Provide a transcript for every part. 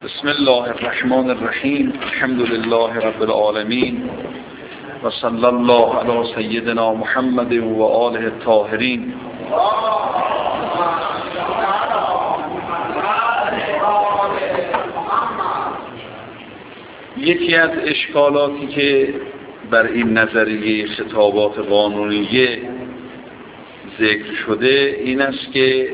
بسم الله الرحمن الرحیم. الحمد لله رب العالمین و صلی الله علی سیدنا محمد و آله الطاهرین. یکی از اشکالاتی که بر این نظریه خطابات قانونیه ذکر شده این است که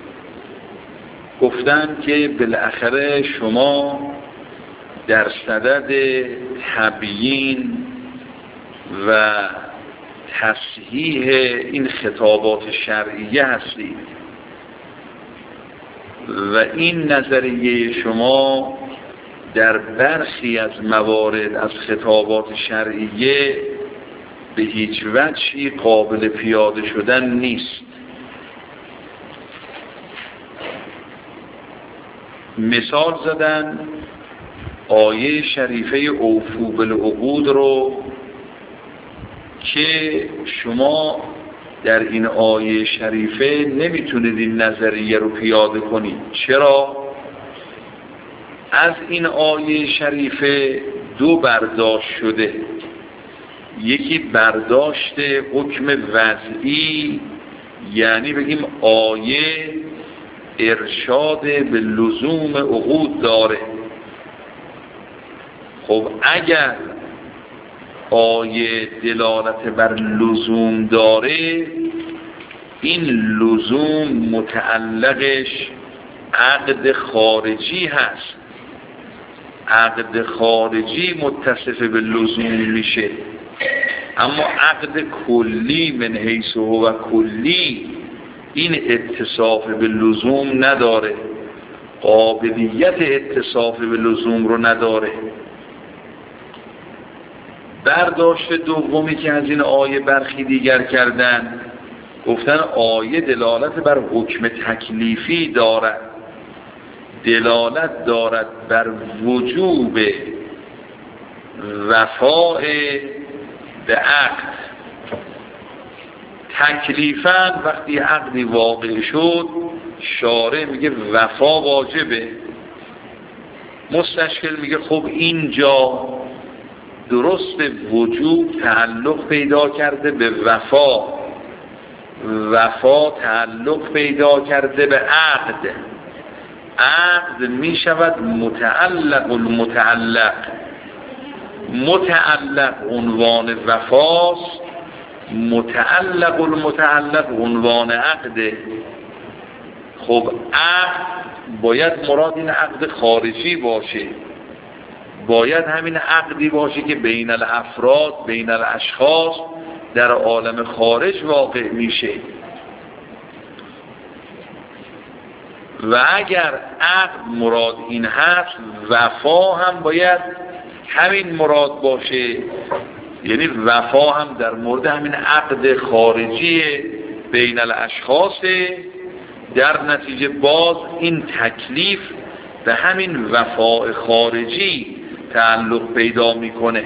گفتن که بالاخره شما در صدد تبیین و تصحیح این خطابات شرعیه هستید و این نظریه شما در برخی از موارد از خطابات شرعیه به هیچ وجهی قابل پیاده شدن نیست. مثال زدن آیه شریفه اوفوا بالعقود رو که شما در این آیه شریفه نمیتونید این نظریه رو پیاده کنید. چرا؟ از این آیه شریفه دو برداشت شده. یکی برداشت حکم وضعی، یعنی بگیم آیه ارشاد به لزوم عقود داره. خب اگر آیه دلالت بر لزوم داره، این لزوم متعلقش عقد خارجی هست. عقد خارجی متصف به لزوم میشه، اما عقد کلی من حیث هو کلی این اتصاف به لزوم نداره، قابلیت اتصاف به لزوم رو نداره. برداشت دومی که از این آیه برخی دیگر کردن، گفتن آیه دلالت بر حکم تکلیفی دارد، دلالت دارد بر وجوب وفاء به عقد. تکلیفاً وقتی عقدی واقع شد شارع میگه وفا واجبه. مستشکل میگه خب اینجا درست وجوب تعلق پیدا کرده به وفا، وفا تعلق پیدا کرده به عقد. عقد میشود متعلق المتعلق، متعلق عنوان وفاست، متعلق المتعلق عنوان عقده. خب عقد باید مراد این عقد خارجی باشه، باید همین عقدی باشه که بین الافراد، بین الاشخاص در عالم خارج واقع میشه. و اگر عقد مراد این هست، وفا هم باید همین مراد باشه، یعنی وفا هم در مورد همین عقد خارجی بین الاشخاص. در نتیجه باز این تکلیف به همین وفا خارجی تعلق پیدا میکنه.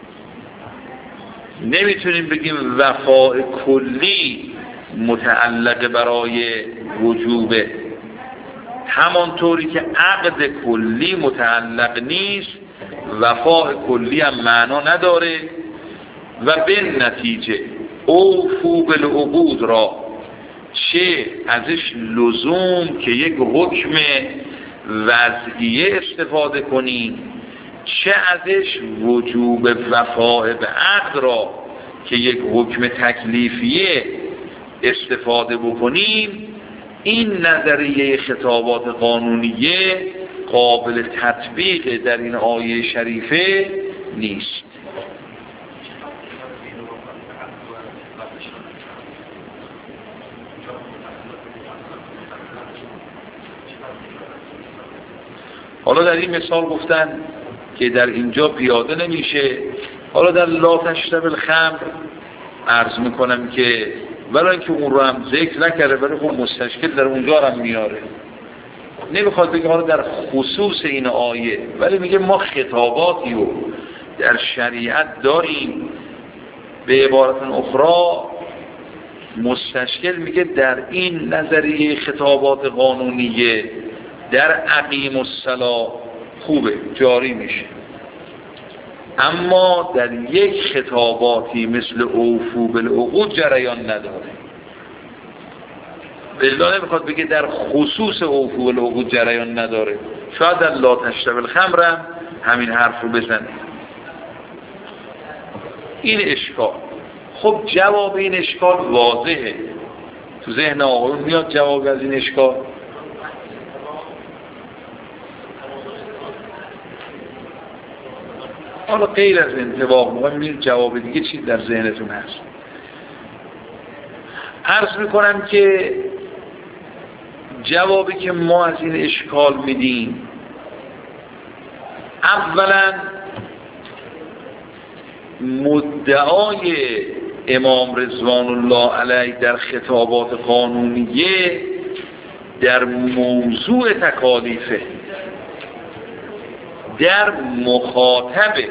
نمیتونیم بگیم وفا کلی متعلق برای وجوبه، همانطوری که عقد کلی متعلق نیست، وفا کلی هم معنا نداره. و به نتیجه اوفوا بالعقود را چه ازش لزوم که یک حکم وضعیه استفاده کنیم، چه ازش وجوب وفاء به عقد را که یک حکم تکلیفیه استفاده بکنیم، این نظریه خطابات قانونیه قابل تطبیق در این آیه شریفه نیست. حالا در این مثال گفتن که در اینجا پیاده نمیشه. حالا در لا تشرب الخمر عرض میکنم که ولی اینکه اون رو هم ذکر نکرده، ولی خب مستشکل در اونجا هم میاره. نمیخواد بگه حالا در خصوص این آیه، ولی میگه ما خطاباتی رو در شریعت داریم. به عبارت اخرى مستشکل میگه در این نظریه خطابات قانونیه در اقیم الصلاة خوبه، جاری میشه. اما در یک خطاباتی مثل اوفو بالعقود جریان نداره. بلا نمیخواد بگه در خصوص اوفو بالعقود جریان نداره، شاید در لا تشرب الخمر هم همین حرف رو بزنه. این اشکال. خب جواب این اشکال واضحه، تو ذهن آقایون میاد جواب از این اشکال؟ حالا غیر از انطباق مهم می‌بینید جواب دیگه چی در ذهنتون هست. عرض میکنم که جوابی که ما از این اشکال میدیم، اولا مدعای امام رضوان الله علیه در خطابات قانونیه در موضوع تکالیفه، در مخاطبه.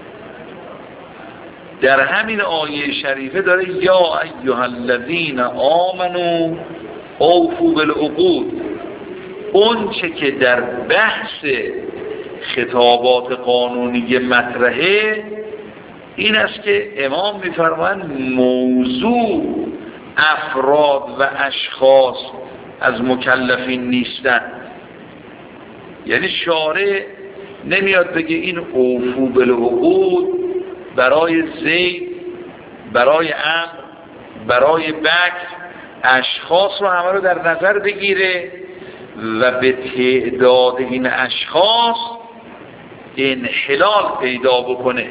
در همین آیه شریفه داره یا ایها الذین آمنوا اوفوا بالعقود. اون چه که در بحث خطابات قانونی مطرحه این است که امام میفرمایند موضوع افراد و اشخاص از مکلفین نیستند. یعنی شارع نمیاد بگه این اوفو بالعقود برای زید، برای عمرو، برای بکر اشخاص رو همه رو در نظر بگیره و به تعداد این اشخاص انحلال پیدا بکنه.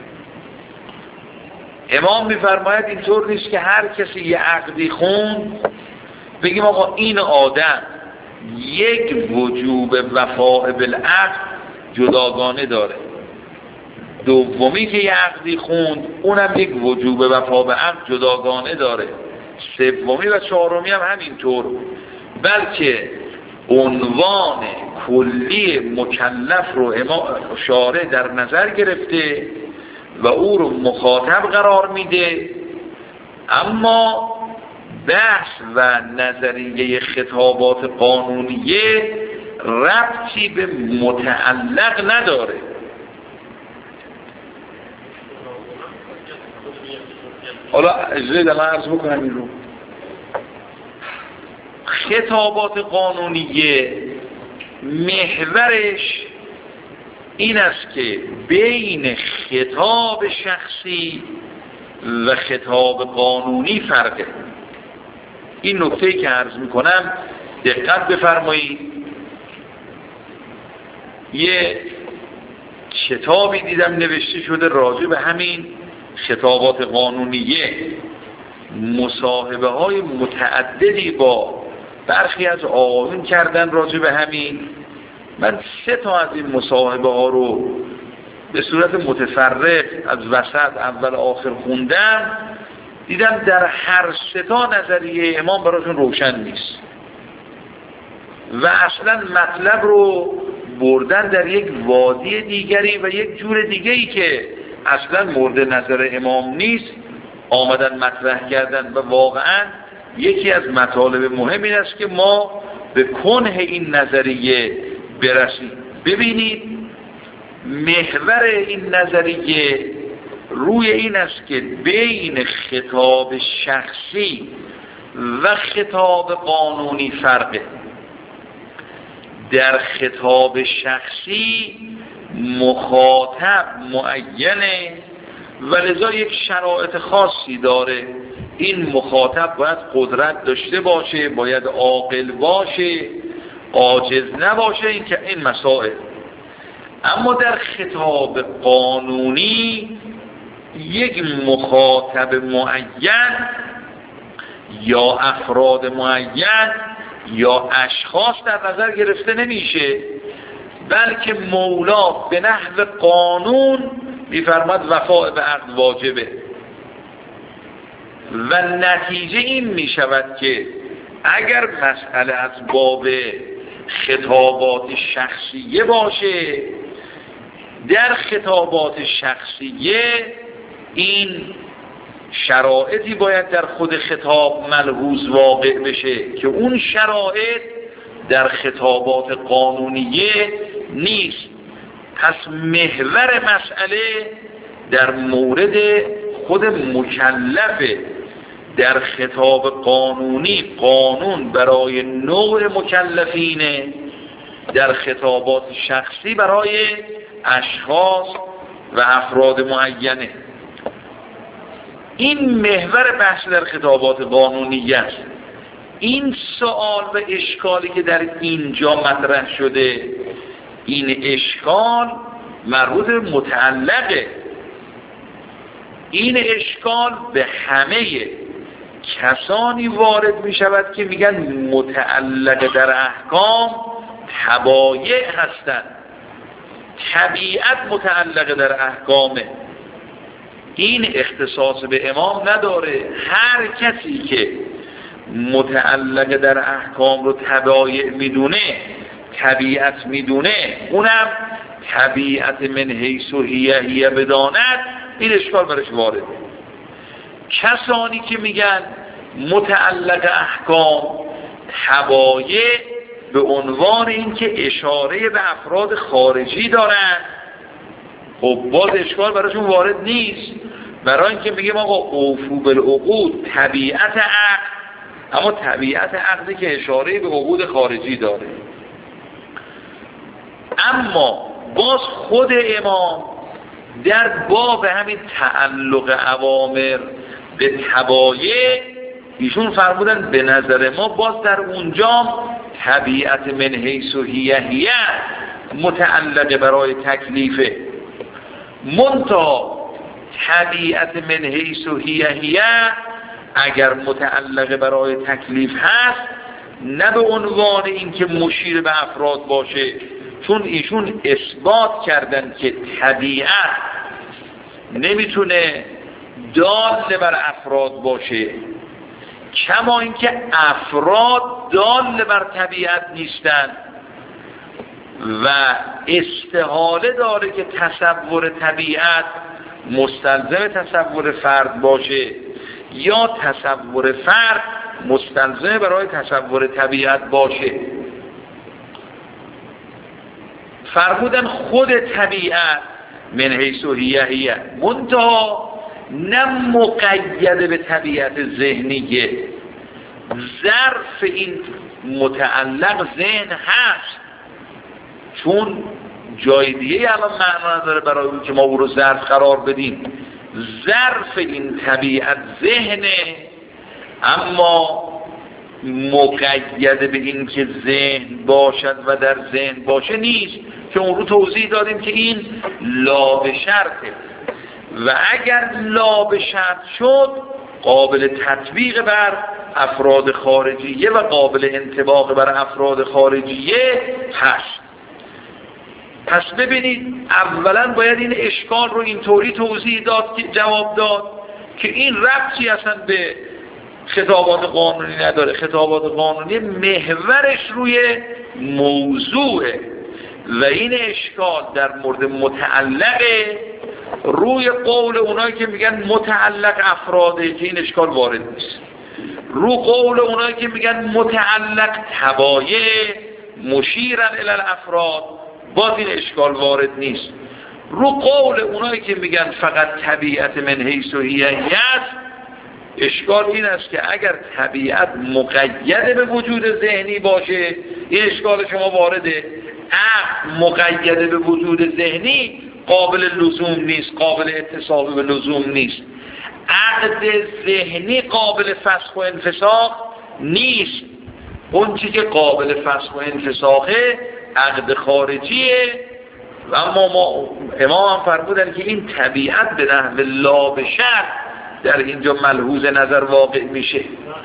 امام میفرماید اینطور نیست که هر کسی یه عقدی خوند بگیم آقا این آدم یک وجوب وفاء بالعقد جداگانه داره، دومی که یه عقدی خوند اونم یک وجوب وفا به عقد جداگانه داره، سومی و چهارمی هم همینطور، بلکه عنوان کلی مکلف رو شارع در نظر گرفته و او رو مخاطب قرار میده. اما بحث و نظریه خطابات قانونیه ربطی به متعلق نداره. حالا اجازه من عرض بکنم این رو. خطابات قانونیه محورش این است که بین خطاب شخصی و خطاب قانونی فرقه. این نکته که عرض میکنم دقت بفرمایید. یه کتابی دیدم نوشته شده راجع به همین خطابات قانونیه، مصاحبه های متعددی با برخی از آقایون کردن راجع به همین. من 3 تا از این مصاحبه ها رو به صورت متفرق از وسط اول آخر خوندم، دیدم در هر 3 تا نظریه امام براشون روشن نیست و اصلا مطلب رو بردن در یک وادی دیگری و یک جور دیگری که اصلا مورد نظر امام نیست آمدن مطرح کردن. و واقعا یکی از مطالب مهم این است که ما به کنه این نظریه برسیم. ببینید محور این نظریه روی این است که بین خطاب شخصی و خطاب قانونی فرقه. در خطاب شخصی مخاطب معینه و لذا یک شرایط خاصی داره. این مخاطب باید قدرت داشته باشه، باید عاقل باشه، عاجز نباشه، این مسائل. اما در خطاب قانونی یک مخاطب معین یا افراد معین یا اشخاص در نظر گرفته نمیشه، بلکه مولا به نحو قانون میفرماد وفاء به عقد واجبه و نتیجه این میشود که اگر مسئله از باب خطابات شخصیه باشه، در خطابات شخصیه این شرایطی باید در خود خطاب ملحوظ واقع بشه که اون شرایط در خطابات قانونیه نیست. پس محور مسئله در مورد خود مکلفه. در خطاب قانونی قانون برای نوع مکلفینه، در خطابات شخصی برای اشخاص و افراد معینه. این محور بحث در خطابات قانونی است. این سوال و اشکالی که در اینجا مطرح شده، این اشکال مربوط متعلقه. این اشکال به همه کسانی وارد می شود که میگن متعلق در احکام تبایع هستند. طبیعت متعلق در احکامه. این اختصاص به امام نداره. هر کسی که متعلق در احکام رو تبایع میدونه، طبیعت میدونه، اونم طبیعت من حیث و هیه بداند، این اشکال برش وارده. کسانی که میگن متعلق احکام تبایع به عنوان اینکه اشاره به افراد خارجی دارن، خب باز اشکال براشون وارد نیست. برای اینکه میگیم آقا اوفو بالعقود طبیعت عقد، اما طبیعت عقدی که اشاره به عقود خارجی داره. اما باز خود امام در باب همین تعلق اوامر به تبایع ایشون فرمودن به نظر ما باز در اونجا طبیعت من حیث و هیه متعلق برای تکلیفه. منتها طبیعت من حیث و هیه اگر متعلق برای تکلیف هست، نه به عنوان اینکه مشیر به افراد باشه، چون ایشون اثبات کردن که طبیعت نمیتونه دال بر افراد باشه، کما اینکه افراد دال بر طبیعت نیستن و استحاله داره که تصور طبیعت مستلزم تصور فرد باشه یا تصور فرد مستلزم برای تصور طبیعت باشه. فرمودن خود طبیعت من حیث و هیه منتها نه مقید به طبیعت ذهنیه. ظرف این متعلق ذهن هست، چون جای دیگه الان معنا نداره برای اون که ما او رو ظرف قرار بدیم. ظرف این طبیعت ذهنه، اما مقید به این که ذهن باشد و در ذهن باشه نیست، که اون رو توضیح دادیم که این لا به شرطه و اگر لا به شرط شد قابل تطبیق بر افراد خارجیه و قابل انطباق بر افراد خارجیه هست. پس ببینید اولا باید این اشکال رو اینطوری توضیح داد که جواب داد که این ربطی اصلا به خطابات قانونی نداره. خطابات قانونی محورش روی موضوعه و این اشکال در مورد متعلقه روی قول اونایی که میگن متعلق افراده، که این اشکال وارد نیست. رو قول اونایی که میگن متعلق تبایع مشیرن الی الافراد، باز این اشکال وارد نیست. رو قول اونایی که میگن فقط طبیعت من حیث و هیه است، اشکال این است که اگر طبیعت مقید به وجود ذهنی باشه، این اشکال شما وارده. عقل مقید به وجود ذهنی قابل لزوم نیست، قابل اتصال به لزوم نیست. عقد ذهنی قابل فسخ و انفساخ نیست. اون چیزی که قابل فسخ و انفساخه عقد خارجیه. و اما امام هم فرمودن که این طبیعت به نحو لا به شرط در اینجا ملحوظ نظر واقع میشه.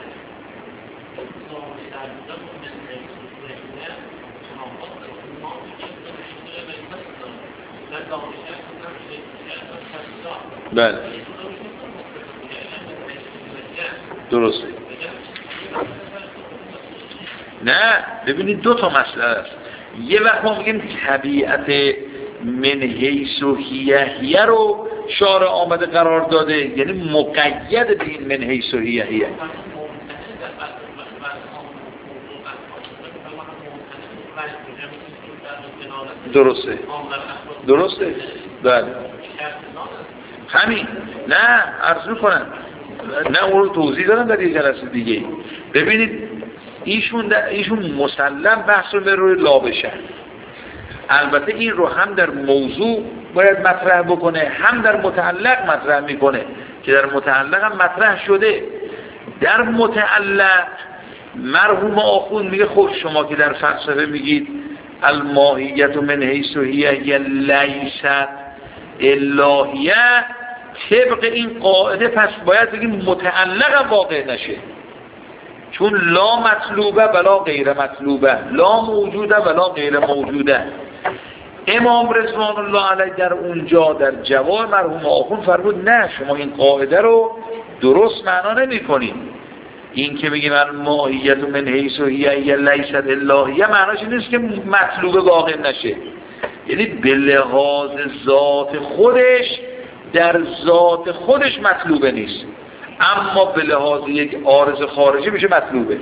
بله درسته. نه ببینید دو تا مسئله است. یه وقت ما میگیم طبیعت من حیث و هیه رو شارع آمده قرار داده، یعنی مقید به این من حیث و هیه. درسته درسته؟ بله همین. نه عرض میکنم، نه اون رو توضیح دارم در یه جلسه دیگه. ببینید ایشون مسلم بحث رو روی لا بشن. البته این رو هم در موضوع باید مطرح بکنه، هم در متعلق مطرح میکنه که در متعلق هم مطرح شده. در متعلق مرحوم آخوند میگه خب شما که در فلسفه میگید الماهیت من حیث هی لیست الهیه، طبق این قاعده پس باید بگیم متعلق واقع نشه، چون لا مطلوبه ولا غیر مطلوبه، لا موجوده ولا غیر موجوده. امام رضوان الله علیه در اونجا در جواب مرحوم آخوند فرمود نه، شما این قاعده رو درست معنا نمی کنید. این که بگیم الماهیت من حیث هی لیست الهیه معناش نیست که مطلوب واقع نشه، یعنی به لحاظ ذات خودش در ذات خودش مطلوبه نیست، اما به لحاظ یک عارض خارجی میشه مطلوبه.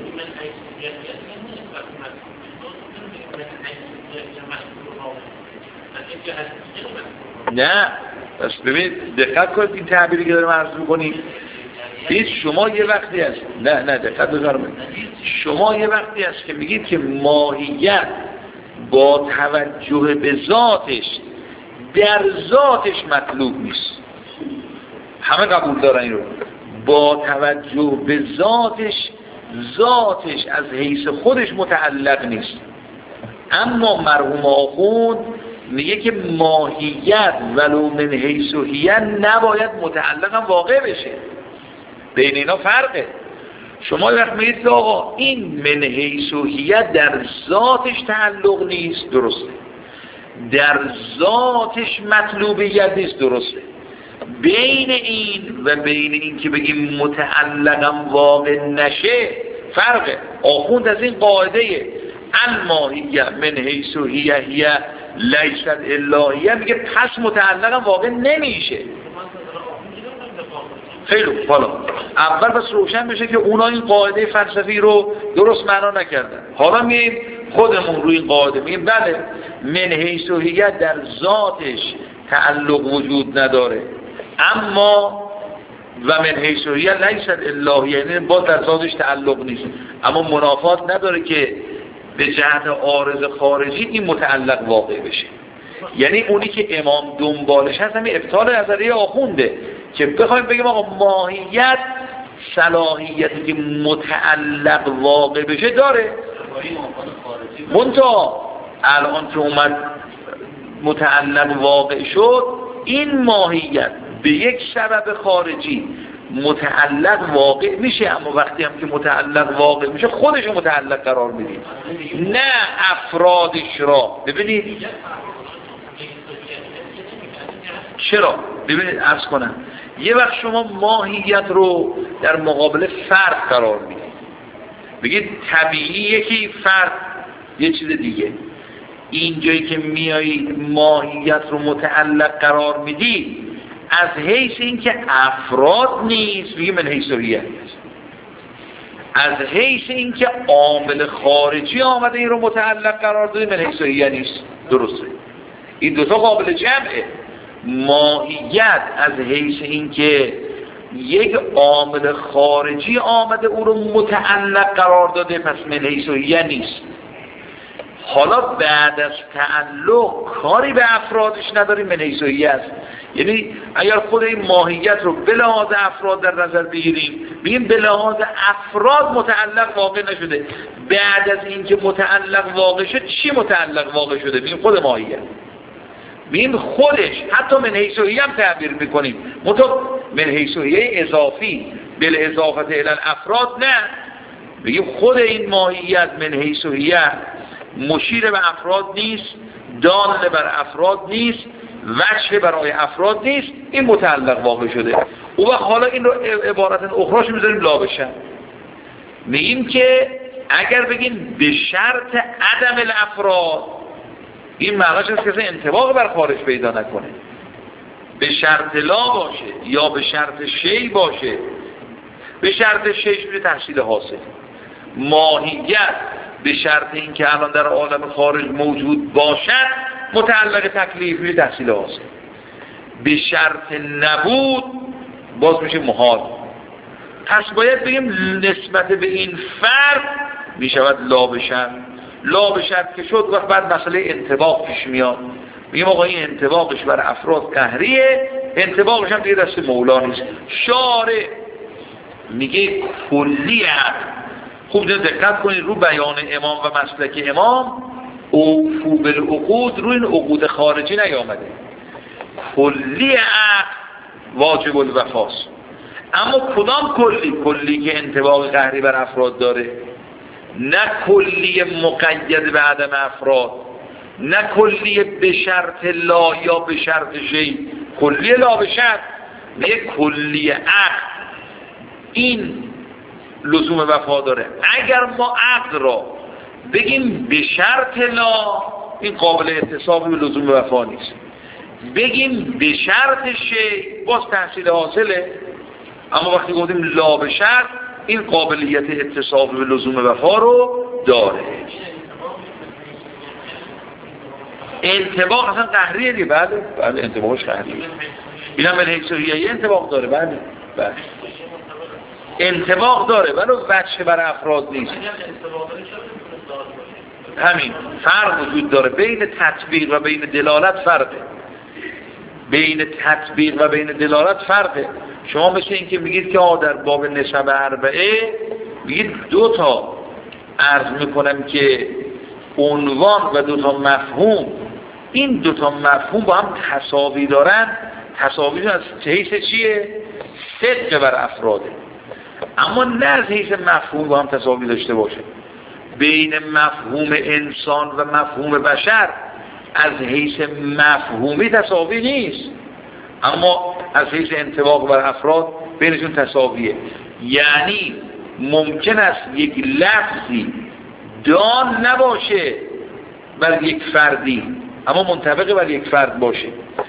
نه بس ببینید دقت کنید این تعبیری که دارم عرض میکنیم. دید شما یه وقتی هست، نه دقت بذارم، شما یه وقتی هست که میگید که ماهیت با توجه به ذاتش در ذاتش مطلوب نیست، همه قبول دارن این رو، با توجه به ذاتش از حیث خودش متعلق نیست. اما مرحوم آخوند میگه که ماهیت ولو من حیث هی نباید متعلقا واقع بشه، بین اینا فرقه. شما وقت میگید که آقا این من حیث هی در ذاتش تعلق نیست، درسته، در ذاتش مطلوبیت نیست، درسته. بین این و بین این که بگیم متعلقا واقع نشه فرقه. آخوند از این قاعده الماهیه من حیث هی لیست الهیه میگه پس متعلقا واقع نمیشه. خیلی حالا اول بس روشن بشه که اونا این قاعده فلسفی رو درست معنا نکردن. حالا میگیم خودمون روی این قاعده میگیم بله من حیث هی در ذاتش تعلق وجود نداره، اما و من حیث هی لیست الهیه، یعنی با در ذاتش تعلق نیست، اما منافات نداره که به جهت عارض خارجی این متعلق واقع بشه. یعنی اونی که امام دنبالش هست همین ابطال نظریه آخونده که بخوایم بگیم آقا ماهیت صلاحیتی که متعلق واقع بشه داره، منتها الان که اومد متعلق واقع شد این ماهیت به یک سبب خارجی متعلق واقع میشه، اما وقتی هم که متعلق واقع میشه خودش متعلق قرار میدید، نه افرادش را. ببینید چرا؟ ببینید عرض کنم، یه وقت شما ماهیت رو در مقابل فرد قرار میدید، بگید طبیعی یکی، فرد یه چیز دیگه. اینجایی که میایید ماهیت رو متعلق قرار میدید از حیث این که افراد نیست، میگه من حیث هی، از حیث این که عامل خارجی آمده این رو متعلق قرار داده من حیث هی نیست، درسته. این دوتا قابل جمعه. ماهیت از حیث این که یک عامل خارجی آمده او رو متعلق قرار داده پس من حیث هی نیست. حالا بعد از تعلق کاری به افرادش نداریم من حیث هی است. یعنی اگر خود این ماهیت رو به لحاظ افراد در نظر بگیریم بگیم به لحاظ افراد متعلق واقع نشده، بعد از اینکه متعلق واقع شد چی متعلق واقع شده؟ بگیم خود ماهیت، بگیم خودش، حتی من حیث هی هم تعبیر میکنیم من حیث هی اضافی بالاضافه الی الافراد، نه بگیم خود این ماهیت من حیث هی مشیر به افراد نیست، دال بر افراد نیست، وجه برای افراد نیست، این متعلق واقع شده. او وقت حالا این رو عبارت اخراش میذاریم لا بشن، میگیم که اگر بگیم به شرط عدم الافراد، این معناش است که انطباق بر خارج پیدا نکنه، به شرط لا باشه یا به شرط شی باشه. به شرط شیش میشه تحصیل حاصل. ماهیت به شرط این که الان در عالم خارج موجود باشد متعلق تکلیفی تحصیل حاصل. به شرط نبود باز میشه محال. پس باید بگیم نسبت به این فرد میشود لا به شرط. لا به شرط که شد وقت بعد مسئله انطباق پیش میاد. میگیم آقا این انطباقش بر افراد قهریه، انطباقش هم دیگه دست مولا نیست. شارع میگه کلیه. خوب دقت کنید رو بیان امام و مسلک امام، اوفو بالعقود رو این عقود خارجی نیامده. کلی عقد واجب الوفاست. اما کدام کلی؟ کلی که انطباق قهری بر افراد داره، نه کلی مقید به عدم افراد، نه کلی به شرط لا یا به شرط شی. کلی لا به شرط میگه کلی عقد این لزوم وفا داره. اگر ما عقد را بگیم به شرط لا، این قابل احتساب به لزوم وفا نیست. بگیم به شرط شی باز تحصیل حاصله. اما وقتی گفتیم لا به شرط، این قابلیت احتساب به لزوم وفا رو داره. انطباق اصلا قهریه دیگه. بله انطباقش قهریه. این هم به حیثیه انطباق داره. بله انطباق داره ولی وجه بر افراد نیست. همین فرق وجود داره بین تطبیق و بین دلالت. فرقه بین تطبیق و بین دلالت فرقه. شما مثل این که میگید که در باب نسب اربعه میگید دو تا عرض میکنم که عنوان و دو تا مفهوم، این دو تا مفهوم با هم تساوی دارن. تساوی از حیث چیه؟ صدق بر افراده. اما نه از حیث مفهوم با هم تساوی داشته باشه. بین مفهوم انسان و مفهوم بشر از حیث مفهومی تساوی نیست، اما از حیث انطباق بر افراد بینشون تساویه. یعنی ممکن است یک لفظی دال نباشه بر یک فردی اما منطبق بر یک فرد باشه.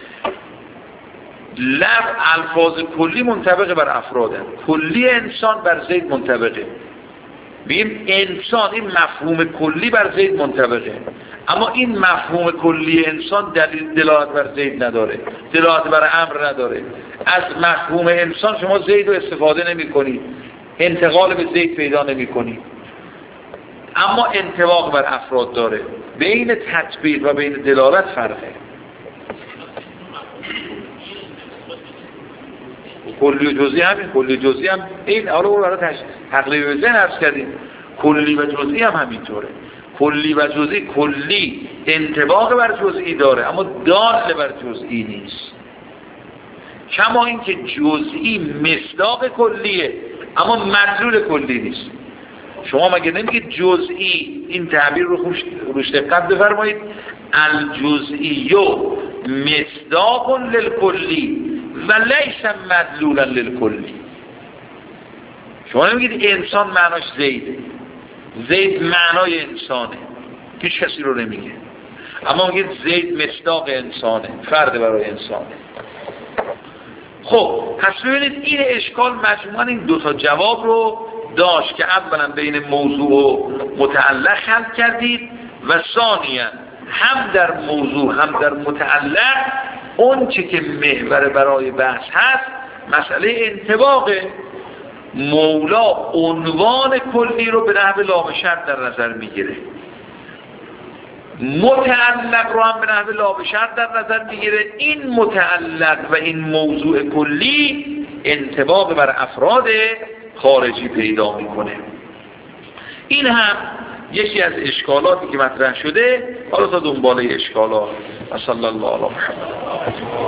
الفاظ کلی منطبق بر افراده. کلی انسان بر زید منطبقه. بگیم انسان، این مفهوم کلی بر زید منطبقه، اما این مفهوم کلی انسان دلالت بر زید نداره، دلالت بر امر نداره. از مفهوم انسان شما زید رو استفاده نمی کنید، انتقال به زید پیدا نمی کنید، اما انطباق بر افراد داره. بین تطبیق و بین دلالت فرقه. کلی و جزئی همین. کلی جزئی هم این حالا اون برای تقلیب به ذهن عرض کردیم. کلی و جزئی هم همینطوره. کلی و جزئی، کلی انطباق بر جزئی داره اما دال بر جزئی نیست. کما این که جزئی مصداق کلیه اما مدلول کلی نیست. شما مگه نمیگید جزئی؟ این تعبیر رو روش دقت بفرمایید. الجزئی مصداق للکلی و لیس مدلولا للکلی. شما نمیگید انسان معناش زیده، زید معنای انسانه، هیچ کسی رو نمیگه، اما میگید زید مصداق انسانه، فرد برای انسانه. خب پس ببینید این اشکال مجموعاً این دو تا جواب رو داشت که اولا بین موضوع و متعلق خلق کردید و ثانیاً هم در موضوع هم در متعلق اون چه که محور برای بحث هست مسئله انطباقه. مولا عنوان کلی رو به نحو لا شرط در نظر میگیره، متعلق رو هم به نحو لا شرط در نظر میگیره. این متعلق و این موضوع کلی انطباق بر افراد خارجی پیدا میکنه. این هم یکی از اشکالاتی که مطرح شده. حالا تا دنباله اشکالات. صلی الله علیه و محمد.